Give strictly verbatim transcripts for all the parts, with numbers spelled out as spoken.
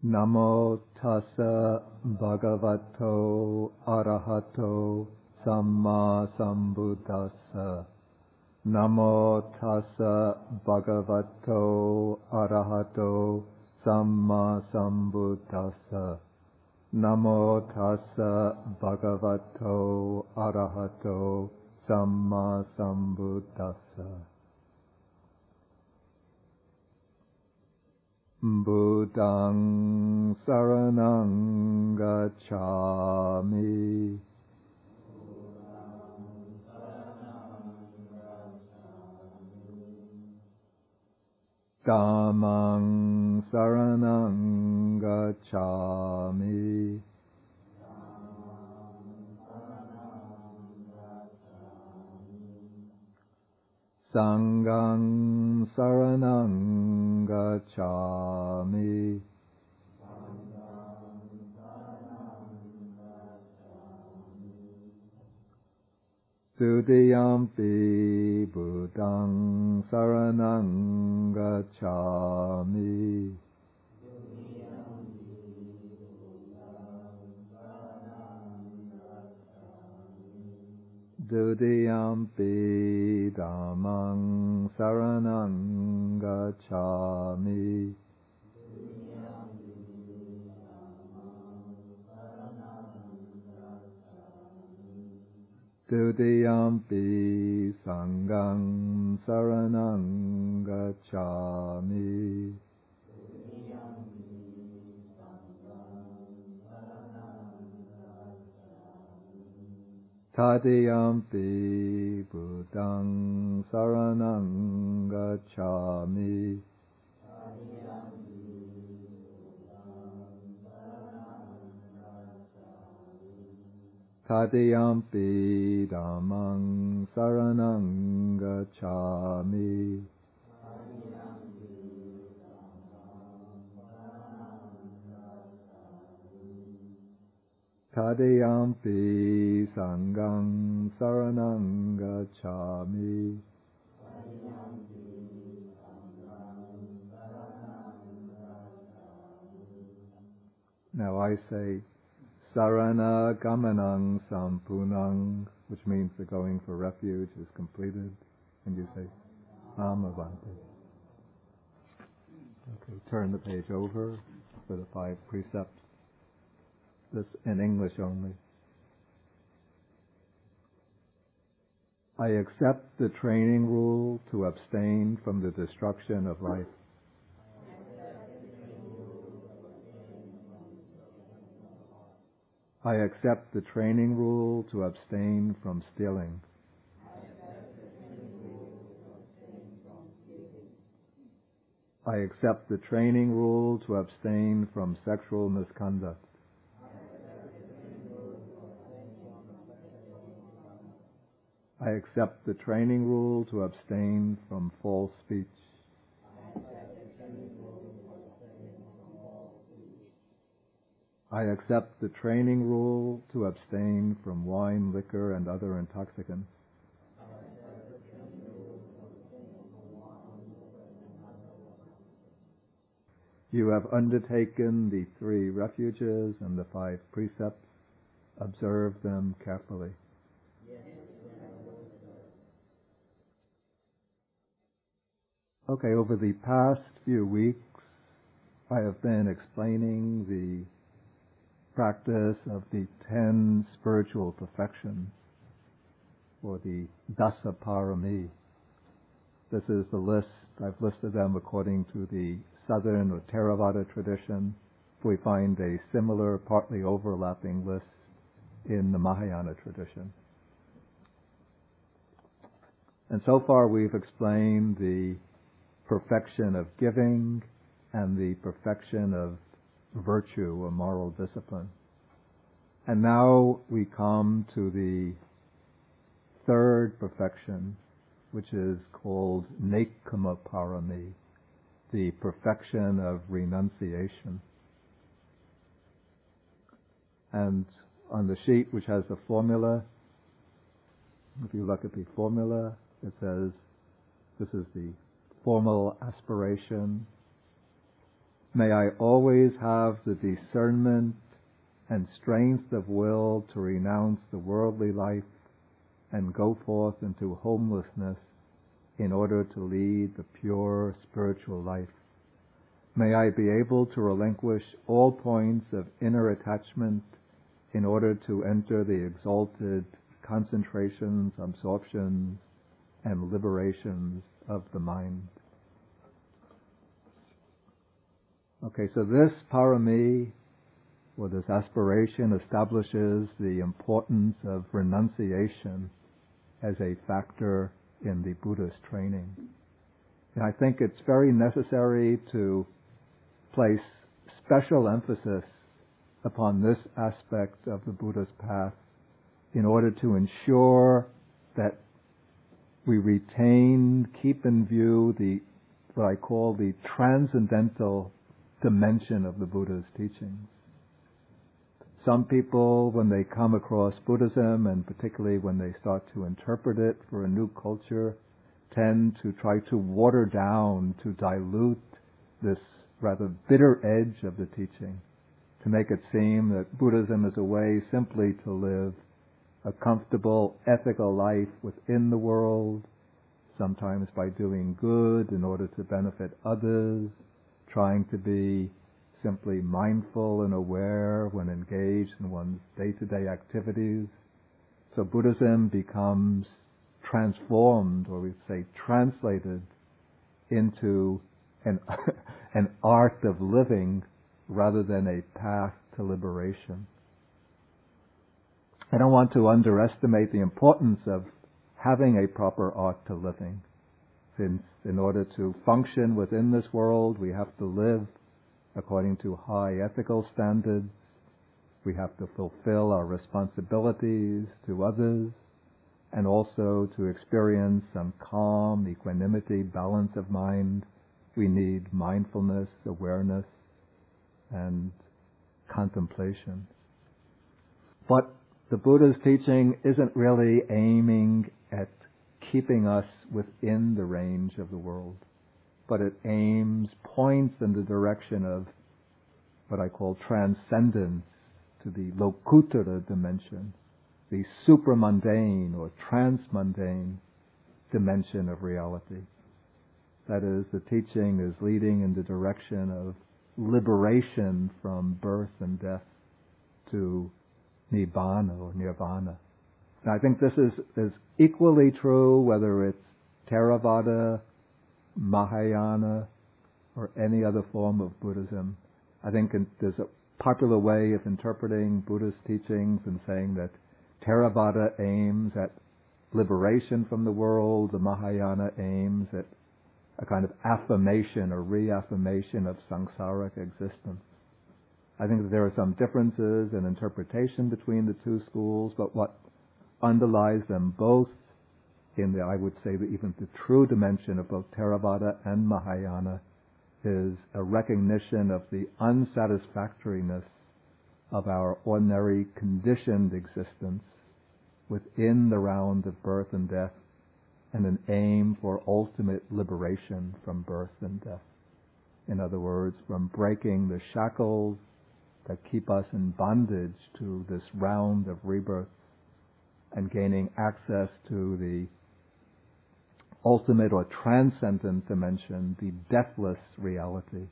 Namo tassa bhagavato arahato samma sambuddhassa. Namo tassa bhagavato arahato samma sambuddhassa. Namo tassa bhagavato arahato samma sambuddhassa. Buddhaṃ saranang gacchāmi. Dhammang saranang gacchāmi. Sanghang saranang gacchāmi. Dutiyampi buddhaṃ saranang gacchāmi. Dutiyampi dhammang saranang gacchāmi. Dutiyampi sanghang saranang gacchāmi. Tatiyampi buddhaṃ saranang gacchāmi. Tatiyampi dhammang saranang gacchāmi. Tatiyampi sanghang saranang gacchāmi. Now I say sarana gamanang sampunang, which means the going for refuge is completed, and you say amavante. Okay, turn the page over for the five precepts. This in English only. I accept the training rule to abstain from the destruction of life. I accept the training rule to abstain from stealing. I accept the training rule to abstain from sexual misconduct. I accept the training rule to abstain from false speech. I accept the training rule to abstain from wine, liquor, and other intoxicants. You have undertaken the three refuges and the five precepts. Observe them carefully. Okay, over the past few weeks, I have been explaining the practice of the ten spiritual perfections, or the Dasa Parami. This is the list. I've listed them according to the Southern or Theravada tradition. We find a similar, partly overlapping list in the Mahayana tradition. And so far we've explained the perfection of giving and the perfection of virtue or moral discipline. And now we come to the third perfection, which is called Nekkhamma Parami, the perfection of renunciation. And on the sheet which has the formula, if you look at the formula, it says this is the formal aspiration May I always have the discernment and strength of will to renounce the worldly life and go forth into homelessness in order to lead the pure spiritual life. May I be able to relinquish all points of inner attachment in order to enter the exalted concentrations, absorptions, and liberations of the mind. Okay, so this parami, or this aspiration, establishes the importance of renunciation as a factor in the Buddhist training. And I think it's very necessary to place special emphasis upon this aspect of the Buddhist path in order to ensure that we retain, keep in view the, what I call the transcendental dimension of the Buddha's teachings. Some people, when they come across Buddhism, and particularly when they start to interpret it for a new culture, tend to try to water down, to dilute this rather bitter edge of the teaching, to make it seem that Buddhism is a way simply to live a comfortable, ethical life within the world, sometimes by doing good in order to benefit others, trying to be simply mindful and aware when engaged in one's day-to-day activities. So Buddhism becomes transformed, or we say translated, into an, an art of living rather than a path to liberation. I don't want to underestimate the importance of having a proper art to living, since in order to function within this world, we have to live according to high ethical standards. We have to fulfill our responsibilities to others, and also to experience some calm, equanimity, balance of mind. We need mindfulness, awareness, and contemplation. But the Buddha's teaching isn't really aiming at keeping us within the range of the world, but it aims, points in the direction of what I call transcendence to the Lokuttara dimension, the supramundane or transmundane dimension of reality. That is, the teaching is leading in the direction of liberation from birth and death to Nibbana or Nirvana. And I think this is, is equally true whether it's Theravada, Mahayana, or any other form of Buddhism. I think there's a popular way of interpreting Buddhist teachings and saying that Theravada aims at liberation from the world, the Mahayana aims at a kind of affirmation or reaffirmation of samsaric existence. I think that there are some differences in interpretation between the two schools, but what underlies them both in the, I would say, the, even the true dimension of both Theravada and Mahayana is a recognition of the unsatisfactoriness of our ordinary conditioned existence within the round of birth and death, and an aim for ultimate liberation from birth and death. In other words, from breaking the shackles that keep us in bondage to this round of rebirth and gaining access to the ultimate or transcendent dimension, the deathless reality.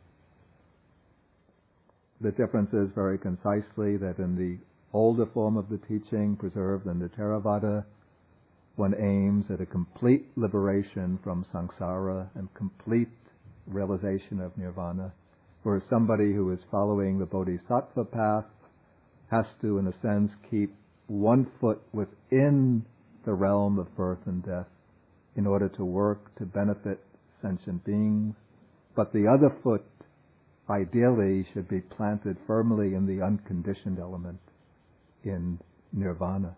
The difference is very concisely that in the older form of the teaching preserved in the Theravada, one aims at a complete liberation from samsara and complete realization of nirvana, whereas somebody who is following the bodhisattva path has to, in a sense, keep one foot within the realm of birth and death in order to work to benefit sentient beings, but the other foot ideally should be planted firmly in the unconditioned element, in nirvana.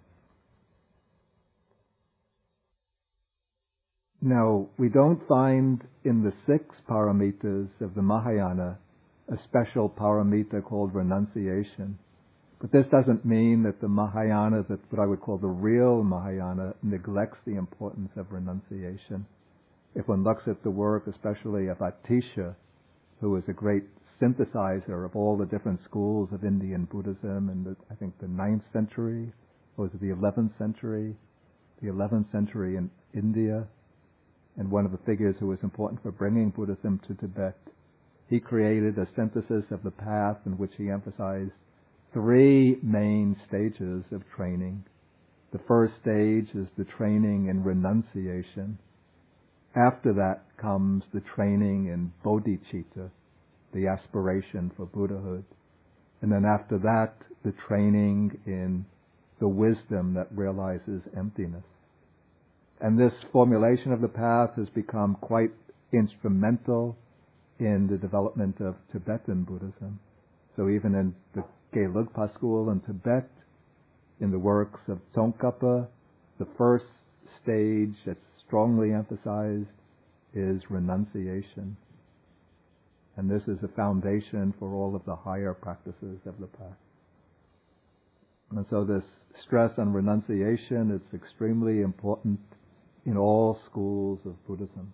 Now, we don't find in the six paramitas of the Mahayana a special paramita called renunciation. But this doesn't mean that the Mahayana, that what I would call the real Mahayana, neglects the importance of renunciation. If one looks at the work, especially of Atisha, who is a great synthesizer of all the different schools of Indian Buddhism in the, I think the ninth century, or was it the eleventh century? The eleventh century in India, and one of the figures who was important for bringing Buddhism to Tibet. He created a synthesis of the path in which he emphasized three main stages of training. The first stage is the training in renunciation. After that comes the training in bodhicitta, the aspiration for Buddhahood. And then after that, the training in the wisdom that realizes emptiness. And this formulation of the path has become quite instrumental in the development of Tibetan Buddhism. So even in the Gelugpa school in Tibet, in the works of Tsongkhapa, the first stage that's strongly emphasized is renunciation. And this is a foundation for all of the higher practices of the path. And so this stress on renunciation, it's extremely important in all schools of Buddhism.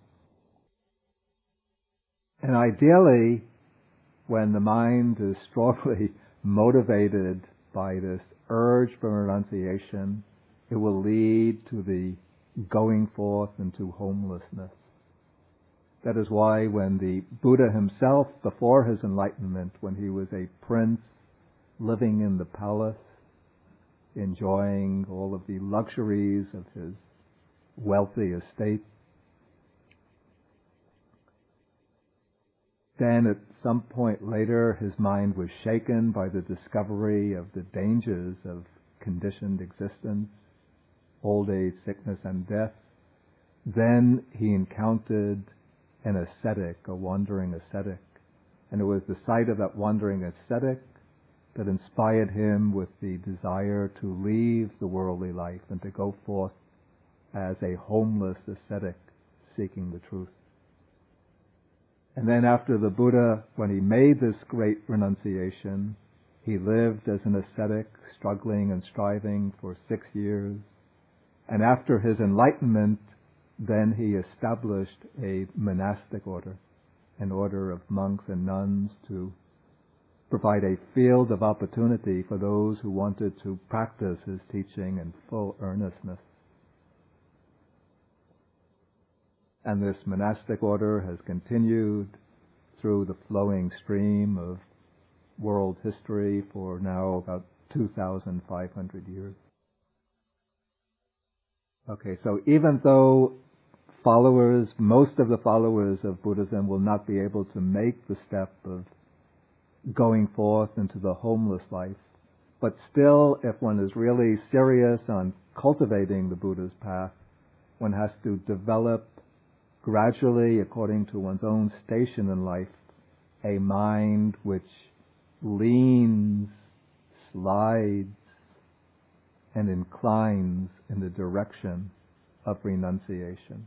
And ideally, when the mind is strongly motivated by this urge for renunciation, it will lead to the going forth into homelessness. That is why when the Buddha himself, before his enlightenment, when he was a prince living in the palace, enjoying all of the luxuries of his wealthy estate, then at some point later his mind was shaken by the discovery of the dangers of conditioned existence, old age, sickness, and death. Then he encountered an ascetic, a wandering ascetic. And it was the sight of that wandering ascetic that inspired him with the desire to leave the worldly life and to go forth as a homeless ascetic seeking the truth. And then after the Buddha, when he made this great renunciation, he lived as an ascetic, struggling and striving for six years. And after his enlightenment, then he established a monastic order, an order of monks and nuns to provide a field of opportunity for those who wanted to practice his teaching in full earnestness. And this monastic order has continued through the flowing stream of world history for now about two thousand five hundred years. Okay, so even though followers, most of the followers of Buddhism will not be able to make the step of going forth into the homeless life, but still, if one is really serious on cultivating the Buddha's path, one has to develop gradually, according to one's own station in life, a mind which leans, slides, and inclines in the direction of renunciation.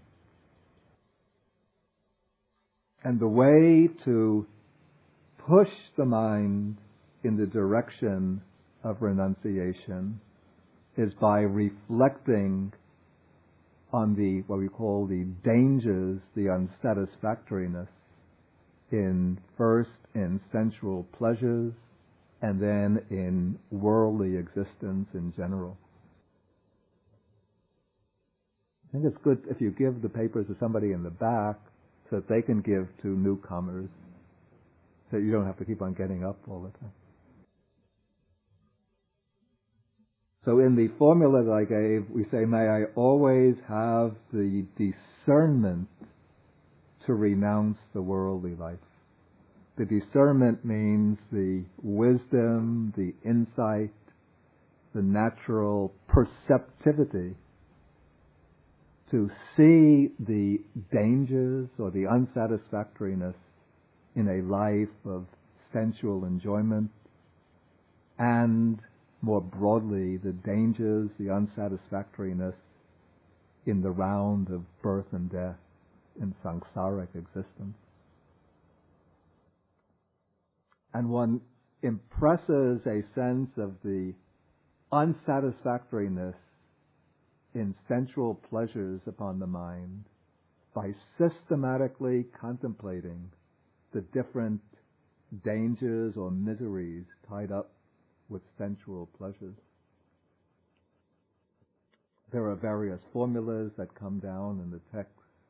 And the way to push the mind in the direction of renunciation is by reflecting on the, what we call the dangers, the unsatisfactoriness in first in sensual pleasures and then in worldly existence in general. I think it's good if you give the papers to somebody in the back so that they can give to newcomers, so you don't have to keep on getting up all the time. So in the formula that I gave, we say, may I always have the discernment to renounce the worldly life. The discernment means the wisdom, the insight, the natural perceptivity to see the dangers or the unsatisfactoriness in a life of sensual enjoyment, and more broadly, the dangers, the unsatisfactoriness in the round of birth and death in samsaric existence. And one impresses a sense of the unsatisfactoriness in sensual pleasures upon the mind by systematically contemplating the different dangers or miseries tied up with sensual pleasures. There are various formulas that come down in the text.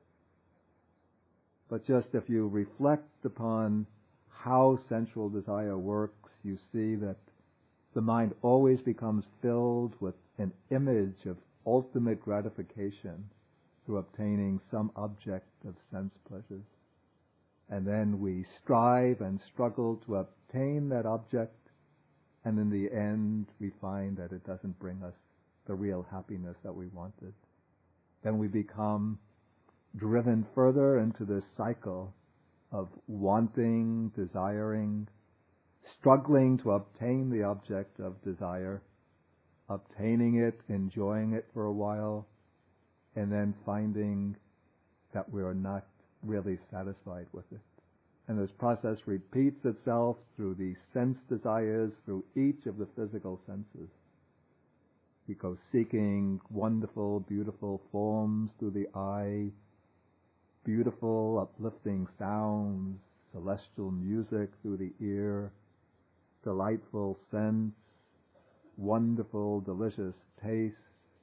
But just if you reflect upon how sensual desire works, you see that the mind always becomes filled with an image of ultimate gratification through obtaining some object of sense pleasures. And then we strive and struggle to obtain that object, and in the end we find that it doesn't bring us the real happiness that we wanted. Then we become driven further into this cycle of wanting, desiring, struggling to obtain the object of desire, obtaining it, enjoying it for a while, and then finding that we are not really satisfied with it. And this process repeats itself through the sense desires, through each of the physical senses. We go seeking wonderful, beautiful forms through the eye, beautiful, uplifting sounds, celestial music through the ear, delightful sense, wonderful, delicious taste,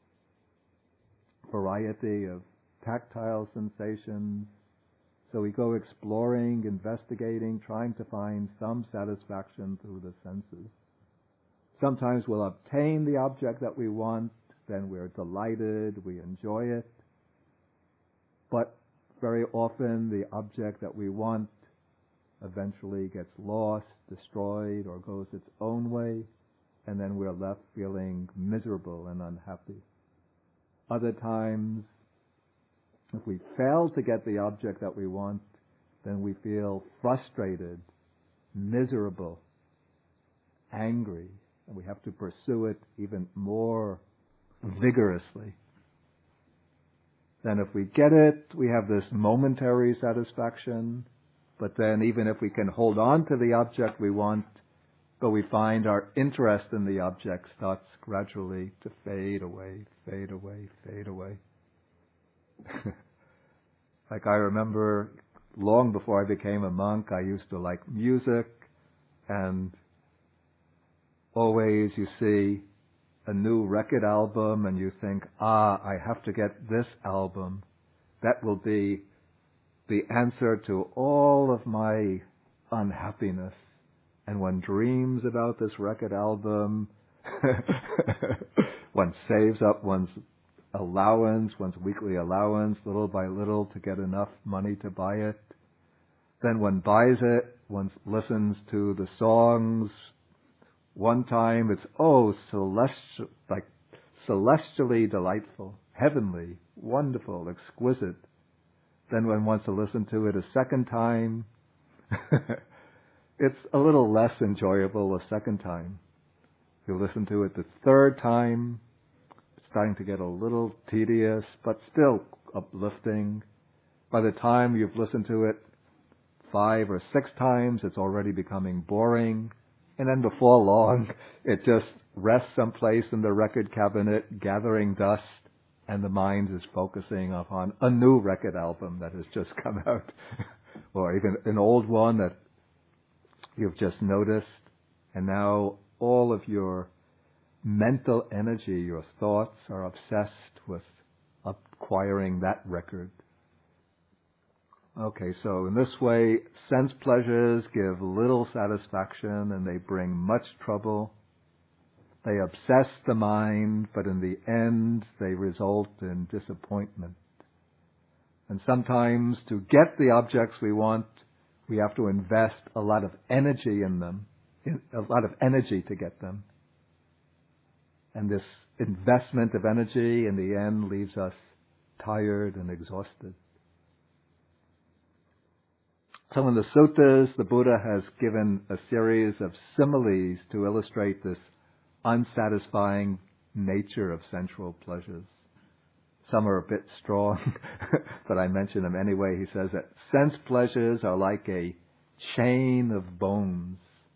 variety of tactile sensations. So we go exploring, investigating, trying to find some satisfaction through the senses. Sometimes we'll obtain the object that we want, then we're delighted, we enjoy it. But very often the object that we want eventually gets lost, destroyed, or goes its own way, and then we're left feeling miserable and unhappy. Other times, if we fail to get the object that we want, then we feel frustrated, miserable, angry, and we have to pursue it even more vigorously. Then if we get it, we have this momentary satisfaction, but then even if we can hold on to the object we want, but we find our interest in the object starts gradually to fade away, fade away, fade away. Like I remember long before I became a monk, I used to like music, and always you see a new record album and you think, ah, I have to get this album. That will be the answer to all of my unhappiness. And one dreams about this record album. One saves up one's allowance, one's weekly allowance, little by little to get enough money to buy it. Then one buys it, one listens to the songs. One time it's, oh, celestial, like celestially delightful, heavenly, wonderful, exquisite. Then one wants to listen to it a second time. It's a little less enjoyable a second time. You listen to it the third time, it's starting to get a little tedious, but still uplifting. By the time you've listened to it five or six times, it's already becoming boring. And then before long, it just rests someplace in the record cabinet, gathering dust, and the mind is focusing upon a new record album that has just come out, or even an old one that you've just noticed, and now all of your mental energy, your thoughts are obsessed with acquiring that record. Okay, so in this way, sense pleasures give little satisfaction and they bring much trouble. They obsess the mind, but in the end, they result in disappointment. And sometimes to get the objects we want, we have to invest a lot of energy in them, a lot of energy to get them. And this investment of energy in the end leaves us tired and exhausted. So in the suttas, the Buddha has given a series of similes to illustrate this unsatisfying nature of sensual pleasures. Some are a bit strong, but I mention them anyway. He says that sense pleasures are like a chain of bones.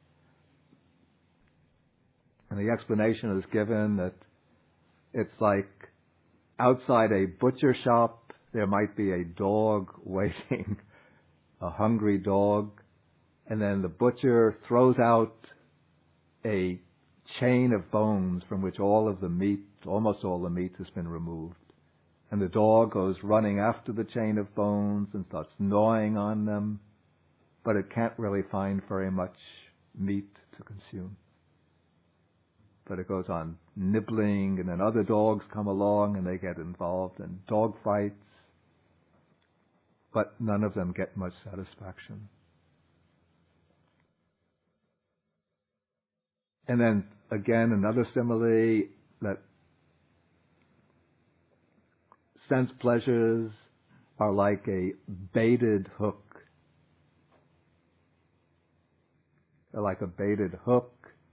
And the explanation is given that it's like outside a butcher shop, there might be a dog waiting, a hungry dog, And then the butcher throws out a chain of bones from which all of the meat, almost all the meat has been removed. And the dog goes running after the chain of bones and starts gnawing on them, but it can't really find very much meat to consume. But it goes on nibbling, and then other dogs come along and they get involved in dog fights, but none of them get much satisfaction. And then again, another simile, that sense pleasures are like a baited hook. They're like a baited hook.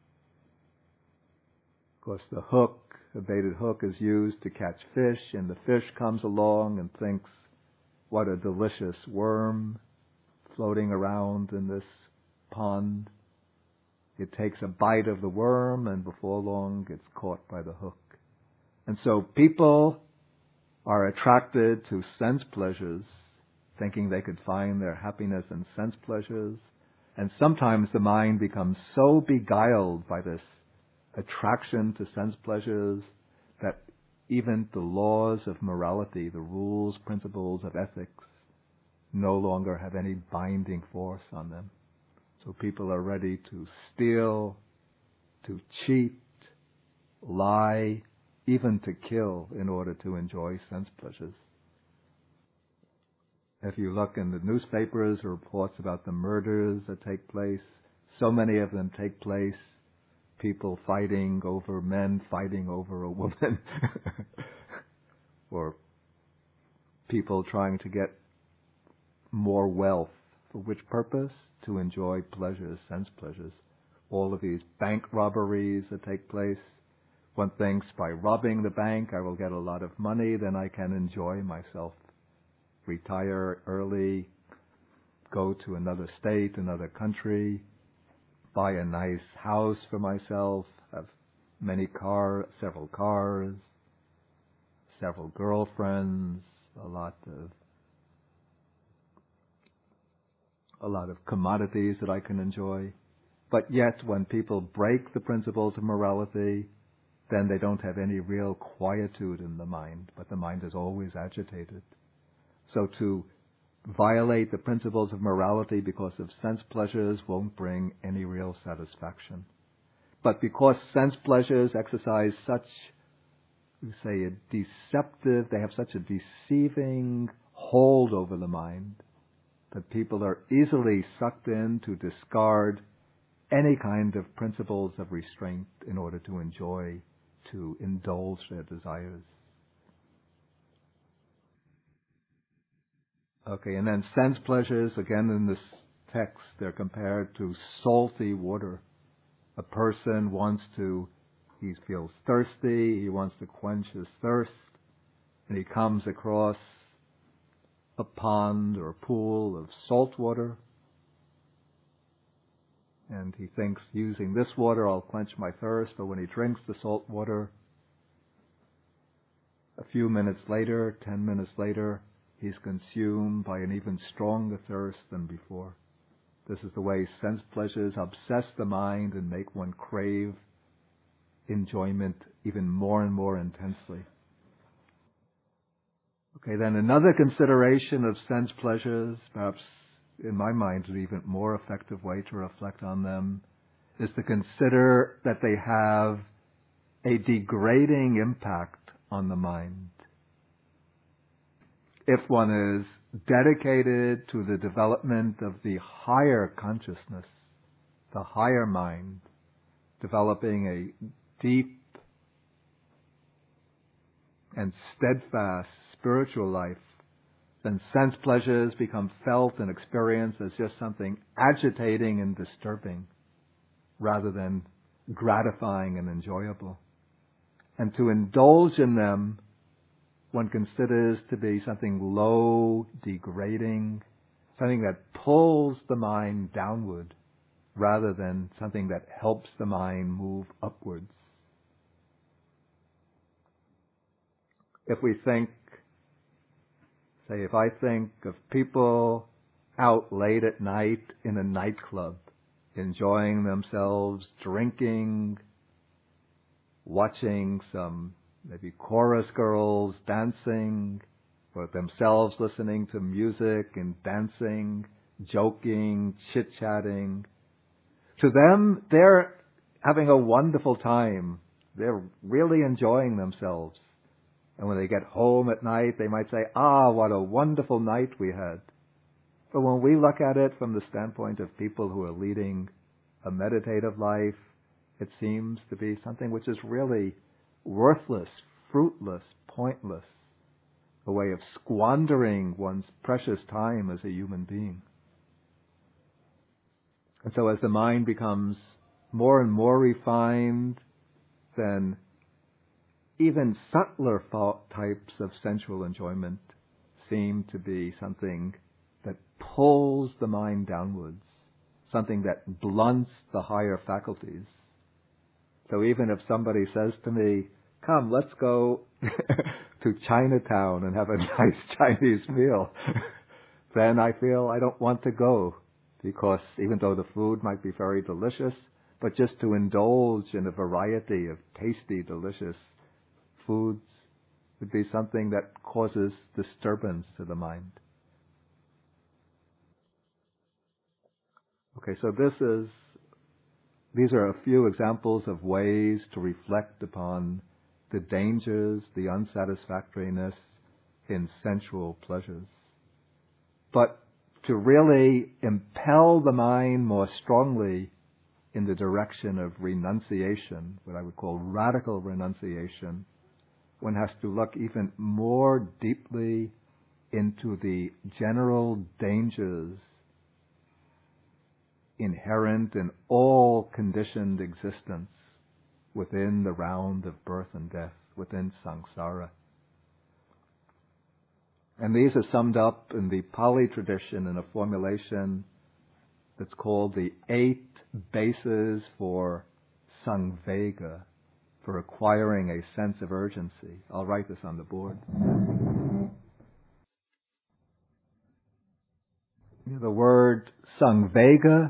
Of course, the hook, the baited hook, is used to catch fish, and the fish comes along and thinks, what a delicious worm floating around in this pond. It takes a bite of the worm, and before long it's caught by the hook. And so people are attracted to sense pleasures, thinking they could find their happiness in sense pleasures. And sometimes the mind becomes so beguiled by this attraction to sense pleasures that even the laws of morality, the rules, principles of ethics, no longer have any binding force on them. So people are ready to steal, to cheat, lie, even to kill in order to enjoy sense pleasures. If you look in the newspapers, reports about the murders that take place, so many of them take place, people fighting over men, fighting over a woman, or people trying to get more wealth. For which purpose? To enjoy pleasures, sense pleasures. All of these bank robberies that take place, one thinks by robbing the bank I will get a lot of money, then I can enjoy myself, retire early, go to another state, another country, buy a nice house for myself, have many cars, several cars, several girlfriends, a lot of a lot of commodities that I can enjoy. But yet, when people break the principles of morality, then they don't have any real quietude in the mind, but the mind is always agitated. So to violate the principles of morality because of sense pleasures won't bring any real satisfaction. But because sense pleasures exercise such, we say, a deceptive, they have such a deceiving hold over the mind, that people are easily sucked in to discard any kind of principles of restraint in order to enjoy, to indulge their desires. Okay, and then sense pleasures, again in this text, they're compared to salty water. A person wants to, he feels thirsty, he wants to quench his thirst, and he comes across a pond or a pool of salt water, and he thinks, using this water I'll quench my thirst, but when he drinks the salt water, a few minutes later, ten minutes later, he's consumed by an even stronger thirst than before. This is the way sense pleasures obsess the mind and make one crave enjoyment even more and more intensely. Okay, then another consideration of sense pleasures, perhaps in my mind an even more effective way to reflect on them, is to consider that they have a degrading impact on the mind. If one is dedicated to the development of the higher consciousness, the higher mind, developing a deep and steadfast spiritual life, then sense pleasures become felt and experienced as just something agitating and disturbing, rather than gratifying and enjoyable. And to indulge in them, one considers to be something low, degrading, something that pulls the mind downward, rather than something that helps the mind move upwards. If we think, say, if I think of people out late at night in a nightclub, enjoying themselves, drinking, watching some maybe chorus girls dancing, or themselves listening to music and dancing, joking, chit-chatting. To them, they're having a wonderful time. They're really enjoying themselves. And when they get home at night, they might say, ah, what a wonderful night we had. But when we look at it from the standpoint of people who are leading a meditative life, it seems to be something which is really worthless, fruitless, pointless, a way of squandering one's precious time as a human being. And so as the mind becomes more and more refined, then even subtler thought types of sensual enjoyment seem to be something that pulls the mind downwards, something that blunts the higher faculties. So even if somebody says to me, come, let's go to Chinatown and have a nice Chinese meal, then I feel I don't want to go, because even though the food might be very delicious, but just to indulge in a variety of tasty, delicious foods would be something that causes disturbance to the mind. Okay, so this is, these are a few examples of ways to reflect upon the dangers, the unsatisfactoriness in sensual pleasures. But to really impel the mind more strongly in the direction of renunciation, what I would call radical renunciation, one has to look even more deeply into the general dangers inherent in all conditioned existence within the round of birth and death, within samsara. And these are summed up in the Pali tradition in a formulation that's called the eight bases for samvega, for acquiring a sense of urgency. I'll write this on the board. The word samvega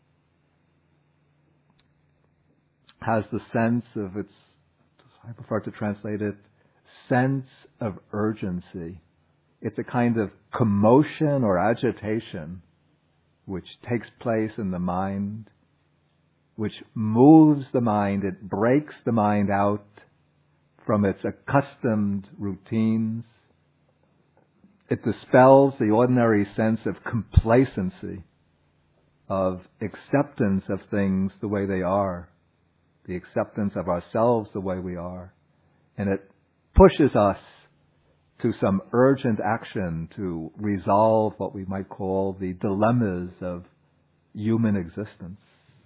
has the sense of its, I prefer to translate it, sense of urgency. It's a kind of commotion or agitation which takes place in the mind, which moves the mind, it breaks the mind out from its accustomed routines. It dispels the ordinary sense of complacency, of acceptance of things the way they are, the acceptance of ourselves the way we are. And it pushes us to some urgent action to resolve what we might call the dilemmas of human existence.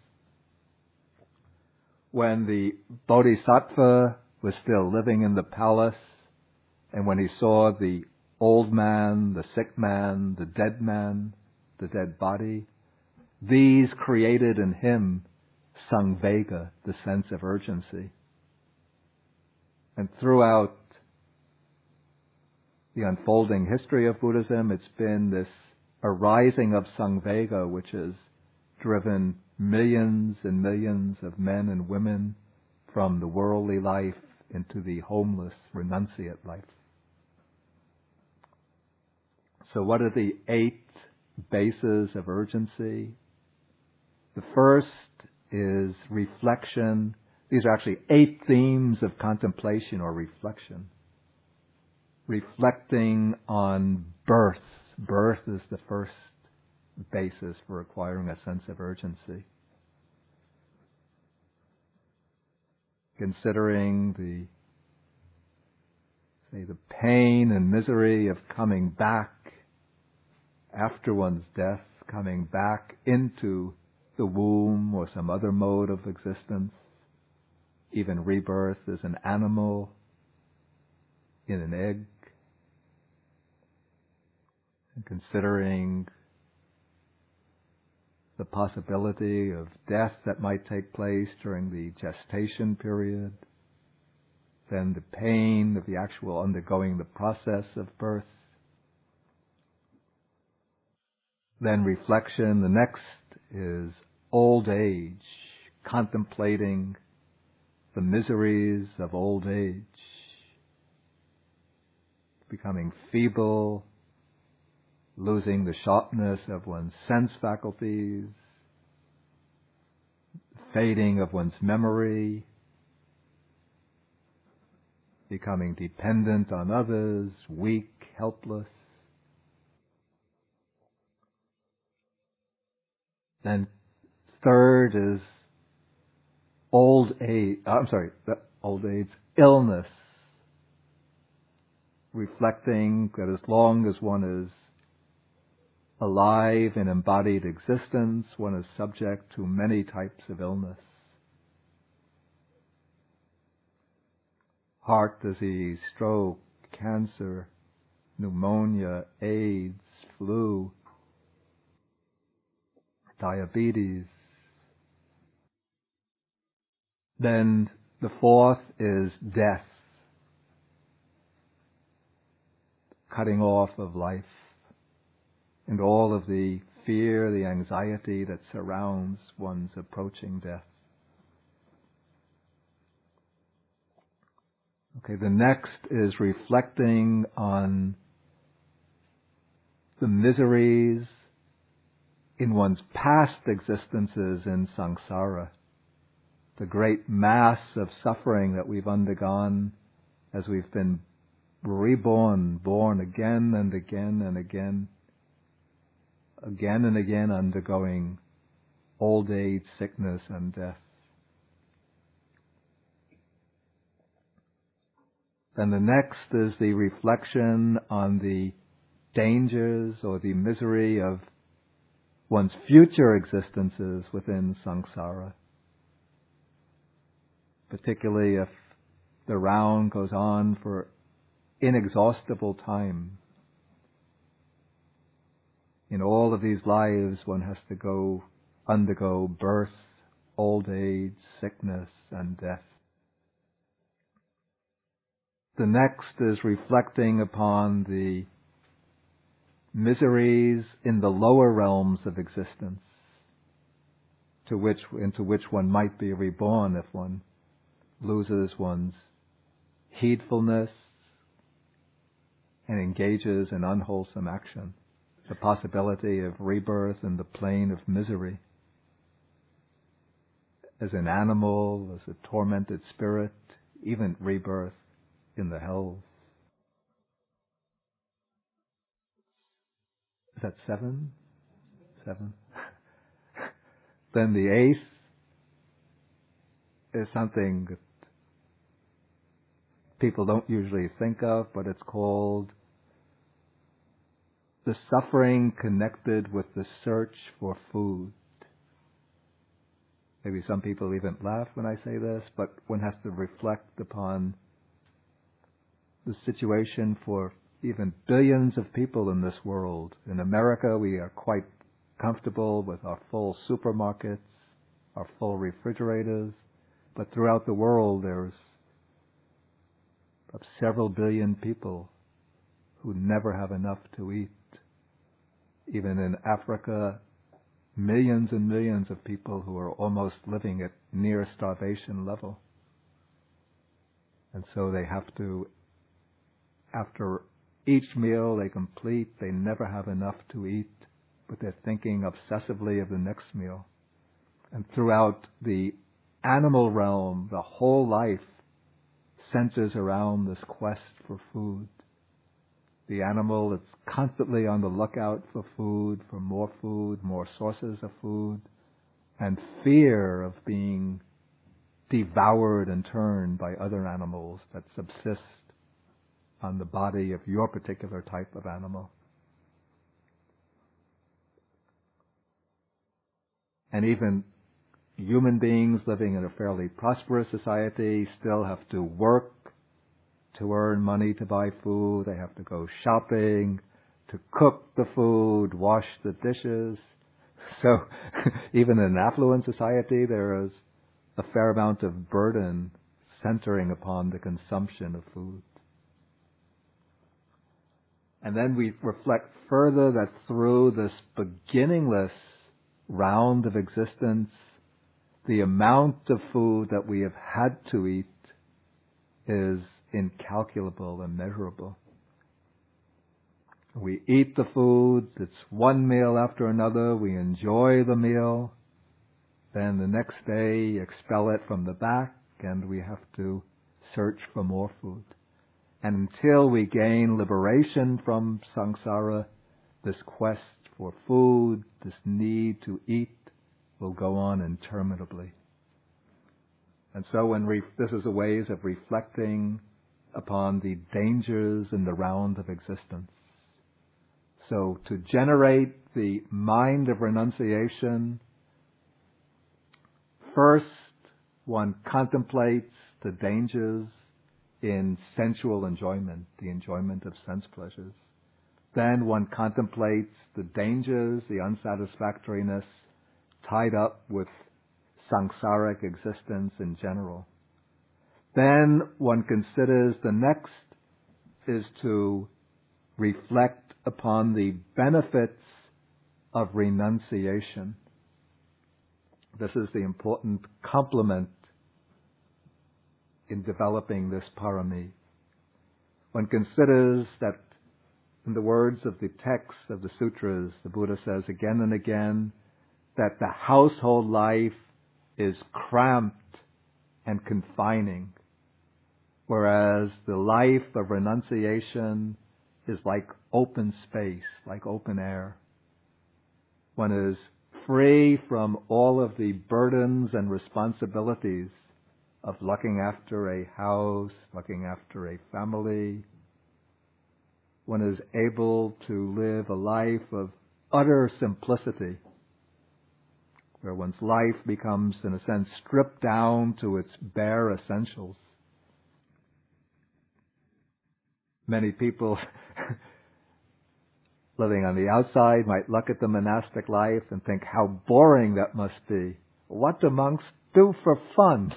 When the Bodhisattva was still living in the palace, and when he saw the old man, the sick man, the dead man, the dead body, these created in him samvega, the sense of urgency. And throughout the unfolding history of Buddhism, it's been this arising of samvega which has driven millions and millions of men and women from the worldly life into the homeless, renunciate life. So what are the eight bases of urgency? The first is reflection. These are actually eight themes of contemplation or reflection. Reflecting on birth. Birth is the first basis for acquiring a sense of urgency. Considering the, say, the pain and misery of coming back after one's death, coming back into the womb or some other mode of existence, even rebirth as an animal in an egg, and considering the possibility of death that might take place during the gestation period, then the pain of the actual undergoing the process of birth. Then reflection. The next is old age, contemplating the miseries of old age, becoming feeble, losing the sharpness of one's sense faculties, fading of one's memory, becoming dependent on others, weak, helpless. Then third is old age, I'm sorry, old age, illness. Reflecting that as long as one is alive in embodied existence, one is subject to many types of illness. Heart disease, stroke, cancer, pneumonia, AIDS, flu, diabetes. Then the fourth is death, cutting off of life, and all of the fear, the anxiety that surrounds one's approaching death. Okay, the next is reflecting on the miseries in one's past existences in samsara, the great mass of suffering that we've undergone as we've been reborn, born again and again and again, again and again undergoing old age, sickness, and death. Then the next is the reflection on the dangers or the misery of one's future existences within samsara, particularly if the round goes on for inexhaustible time. In all of these lives, one has to go, undergo birth, old age, sickness, and death. The next is reflecting upon the miseries in the lower realms of existence, to which, into which one might be reborn if one loses one's heedfulness and engages in unwholesome action. The possibility of rebirth in the plane of misery, as an animal, as a tormented spirit, even rebirth in the hells. Is that seven? Seven. Then the eighth is something that people don't usually think of, but it's called the suffering connected with the search for food. Maybe some people even laugh when I say this, but one has to reflect upon the situation for even billions of people in this world. In America, we are quite comfortable with our full supermarkets, our full refrigerators, but throughout the world there's several billion people who never have enough to eat. Even in Africa, millions and millions of people who are almost living at near starvation level. And so they have to, after each meal they complete, they never have enough to eat, but they're thinking obsessively of the next meal. And throughout the animal realm, the whole life centers around this quest for food. The animal is constantly on the lookout for food, for more food, more sources of food, and fear of being devoured in turn by other animals that subsist on the body of your particular type of animal. And even human beings living in a fairly prosperous society still have to work to earn money to buy food. They have to go shopping, to cook the food, wash the dishes. So even in an affluent society, there is a fair amount of burden centering upon the consumption of food. And then we reflect further that through this beginningless round of existence, the amount of food that we have had to eat is incalculable and measurable. We eat the food, it's one meal after another, we enjoy the meal, then the next day expel it from the back and we have to search for more food. And until we gain liberation from samsara, this quest for food, this need to eat, will go on interminably. And so when re- this is a ways of reflecting upon the dangers in the round of existence. So to generate the mind of renunciation, first one contemplates the dangers in sensual enjoyment, the enjoyment of sense pleasures. Then one contemplates the dangers, the unsatisfactoriness tied up with samsaric existence in general. Then one considers the next is to reflect upon the benefits of renunciation. This is the important complement in developing this parami. One considers that in the words of the text of the sutras, the Buddha says again and again that the household life is cramped and confining, whereas the life of renunciation is like open space, like open air. One is free from all of the burdens and responsibilities of looking after a house, looking after a family. One is able to live a life of utter simplicity, where one's life becomes, in a sense, stripped down to its bare essentials. Many people living on the outside might look at the monastic life and think how boring that must be. What do monks do for fun?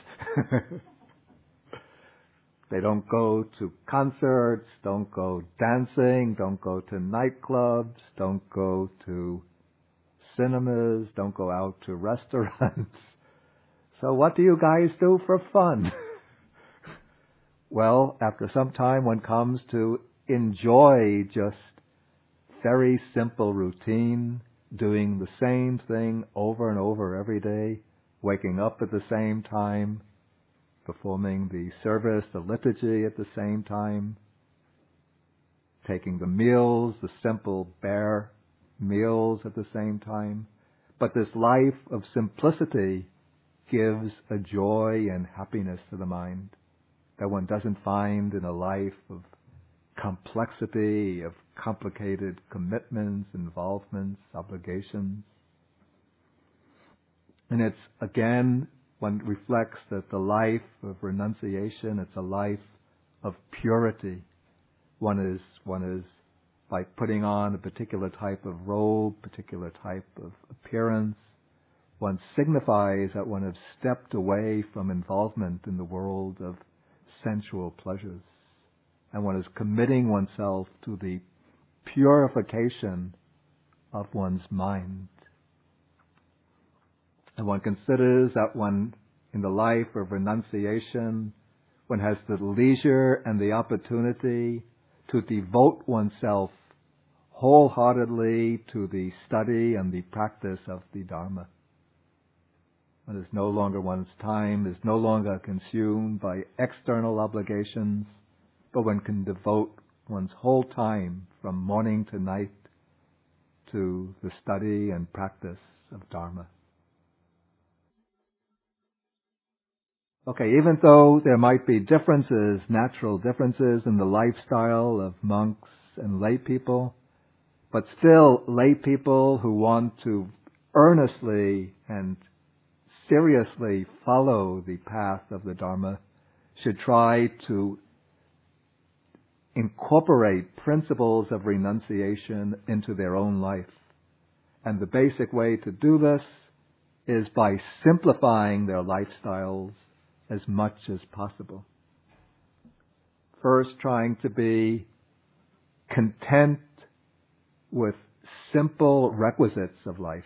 They don't go to concerts, don't go dancing, don't go to nightclubs, don't go to cinemas, don't go out to restaurants. So what do you guys do for fun? Well, after some time one comes to enjoy just very simple routine, doing the same thing over and over every day, waking up at the same time, performing the service, the liturgy at the same time, taking the meals, the simple, bare meals at the same time. But this life of simplicity gives a joy and happiness to the mind that one doesn't find in a life of complexity, of complicated commitments, involvements, obligations. And it's, again, one reflects that the life of renunciation, it's a life of purity. One is, one is by putting on a particular type of robe, particular type of appearance, one signifies that one has stepped away from involvement in the world of sensual pleasures. And one is committing oneself to the purification of one's mind. And one considers that one, in the life of renunciation, one has the leisure and the opportunity to devote oneself wholeheartedly to the study and the practice of the Dharma. One is no longer, one's time is no longer consumed by external obligations, but one can devote one's whole time from morning to night to the study and practice of Dharma. Okay, even though there might be differences, natural differences in the lifestyle of monks and lay people, but still lay people who want to earnestly and seriously follow the path of the Dharma should try to incorporate principles of renunciation into their own life. And the basic way to do this is by simplifying their lifestyles as much as possible. First, trying to be content with simple requisites of life.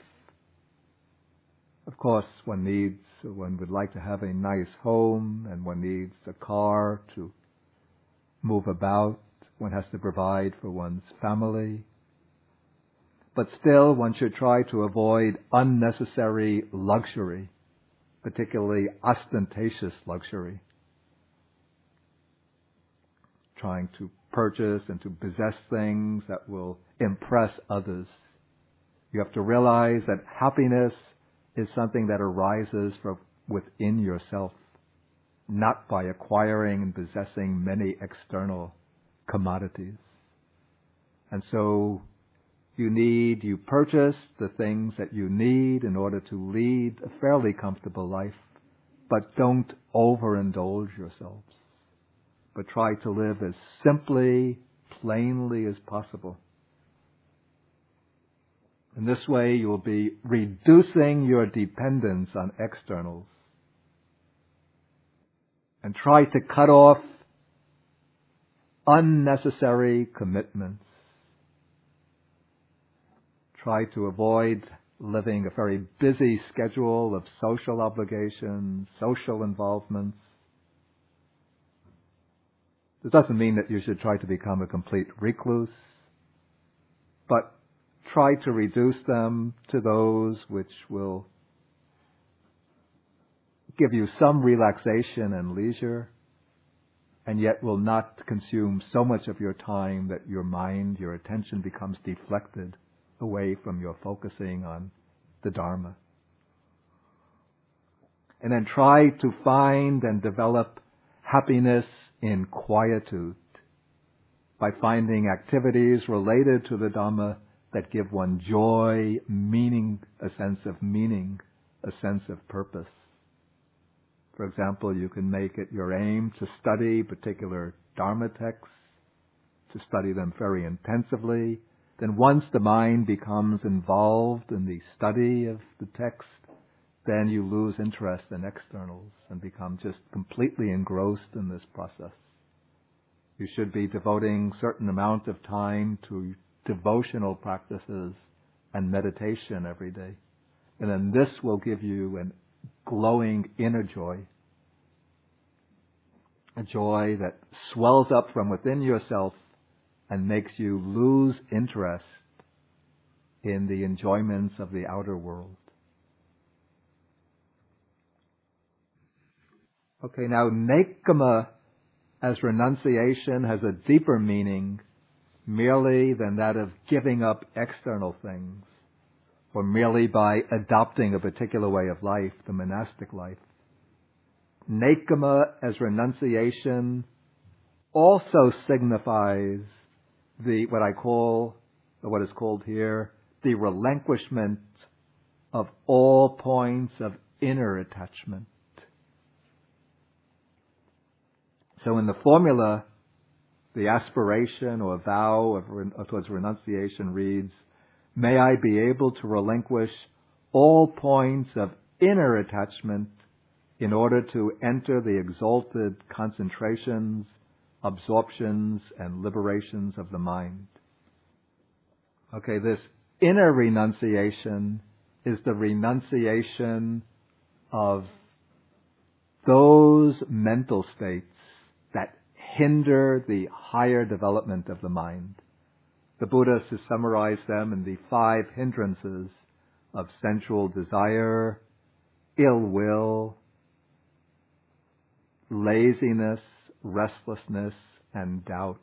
Of course, one needs, one would like to have a nice home, and one needs a car to move about. One has to provide for one's family. But still, one should try to avoid unnecessary luxury, particularly ostentatious luxury. Trying to purchase and to possess things that will impress others. You have to realize that happiness is something that arises from within yourself, not by acquiring and possessing many external commodities. And so you need, you purchase the things that you need in order to lead a fairly comfortable life, but don't overindulge yourselves, but try to live as simply, plainly as possible. In this way, you will be reducing your dependence on externals and try to cut off unnecessary commitments. Try to avoid living a very busy schedule of social obligations, social involvements. This doesn't mean that you should try to become a complete recluse, but try to reduce them to those which will give you some relaxation and leisure, and yet will not consume so much of your time that your mind, your attention becomes deflected away from your focusing on the Dharma. And then try to find and develop happiness in quietude by finding activities related to the Dhamma that give one joy, meaning, a sense of meaning, a sense of purpose. For example, you can make it your aim to study particular Dharma texts, to study them very intensively. Then once the mind becomes involved in the study of the text, then you lose interest in externals and become just completely engrossed in this process. You should be devoting a certain amount of time to devotional practices and meditation every day. And then this will give you a glowing inner joy, a joy that swells up from within yourself and makes you lose interest in the enjoyments of the outer world. Okay, now nekama as renunciation has a deeper meaning merely than that of giving up external things, or merely by adopting a particular way of life, the monastic life. Nekama as renunciation also signifies the what I call, or what is called here, the relinquishment of all points of inner attachment. So in the formula, the aspiration or vow of, towards renunciation reads, "May I be able to relinquish all points of inner attachment in order to enter the exalted concentrations, absorptions, and liberations of the mind." Okay, this inner renunciation is the renunciation of those mental states that hinder the higher development of the mind. The Buddha has summarized them in the five hindrances of sensual desire, ill will, laziness, restlessness, and doubt.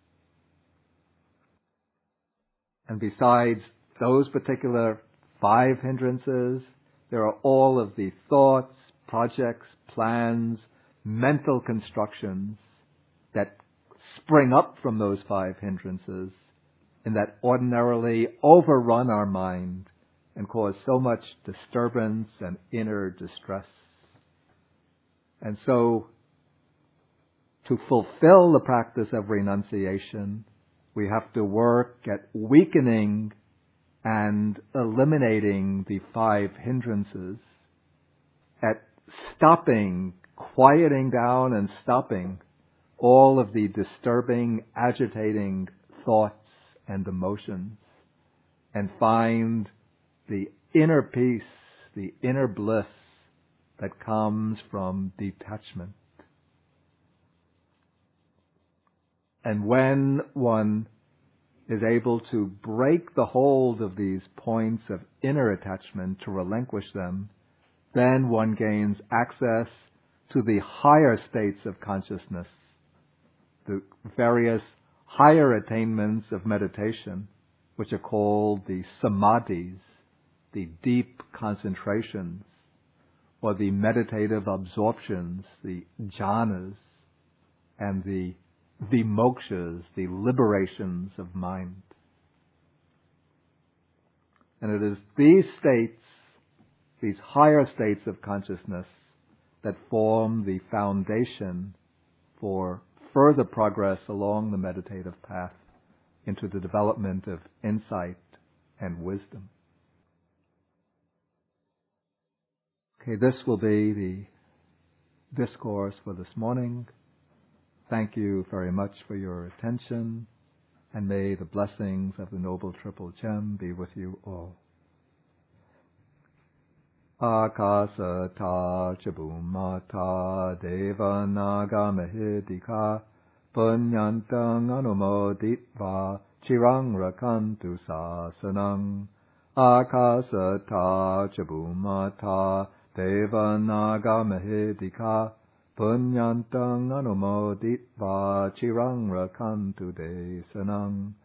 And besides those particular five hindrances, there are all of the thoughts, projects, plans, mental constructions that spring up from those five hindrances and that ordinarily overrun our mind and cause so much disturbance and inner distress. And so, to fulfill the practice of renunciation, we have to work at weakening and eliminating the five hindrances, at stopping, quieting down and stopping all of the disturbing, agitating thoughts and emotions and find the inner peace, the inner bliss that comes from detachment. And when one is able to break the hold of these points of inner attachment, to relinquish them, then one gains access to the higher states of consciousness, the various higher attainments of meditation, which are called the samadhis, the deep concentrations, or the meditative absorptions, the jhanas, and the vimokshas, the liberations of mind. And it is these states, these higher states of consciousness, that form the foundation for further progress along the meditative path into the development of insight and wisdom. Okay, this will be the discourse for this morning. Thank you very much for your attention, and may the blessings of the Noble Triple Gem be with you all. Akasata chabumata devanaga mahidika punyantang anumoditva chirang rakantu sasanang. Akasata chabumata devanaga mahidika punyantang anumoditva chirang rakantu desanang.